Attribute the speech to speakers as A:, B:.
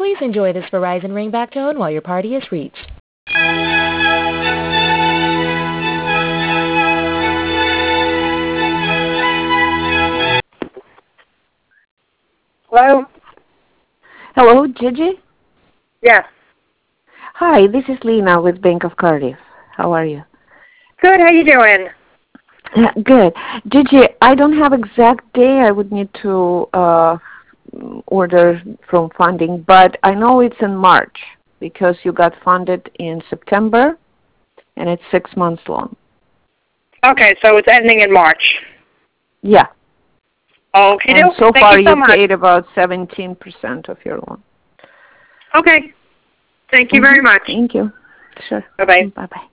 A: Please enjoy this Verizon ringback tone while your party is reached.
B: Hello?
C: Hello, Gigi?
B: Yes.
C: Hi, this is Lena with Bank of Cardiff. How are you?
B: Good, how you doing?
C: Good. Gigi, I don't have exact day. I would need to order from funding, but I know it's in March because you got funded in September, and it's 6 months long.
B: Okay, so it's ending in March.
C: Yeah.
B: Okay,
C: And so
B: thank
C: far
B: you so much.
C: paid about 17% of your loan.
B: Okay. Thank you very much.
C: Thank you. Sure.
B: Bye-bye.
C: Bye-bye.